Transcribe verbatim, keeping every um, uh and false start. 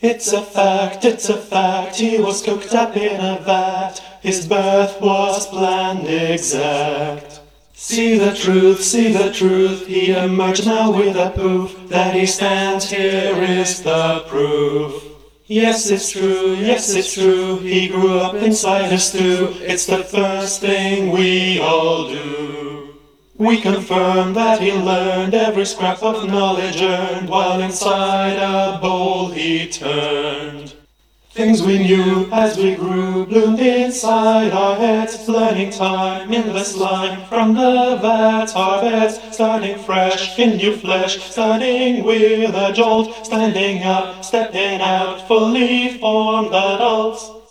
It's a fact, it's a fact, he was cooked up in a vat. His birth was planned exact. See the truth, see the truth, he emerged now with a poof. That he stands here is the proof. Yes, it's true, yes, it's true, he grew up inside a stew. It's the first thing we all do. We confirm that he learned every scrap of knowledge earned, while inside a bowl he turned. Things we knew as we grew bloomed inside our heads, learning time in the slime from the vat. Our beds starting fresh in new flesh, starting with a jolt, standing up, stepping out, fully formed adults.